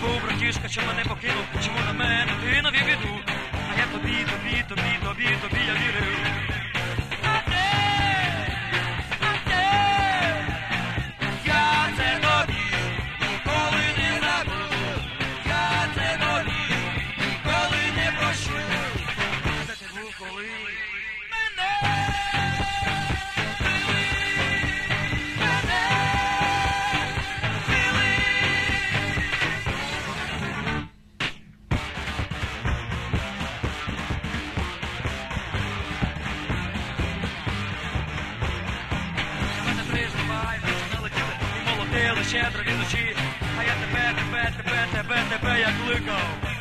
був братішка, що мене покинув, чому на мене ти навів біду? А я тобі я вірив. А ти, я це тобі ніколи не забуду, я це тобі ніколи не прощу. Де ти був, коли мене щедро від ночі, а я тебе як кликав.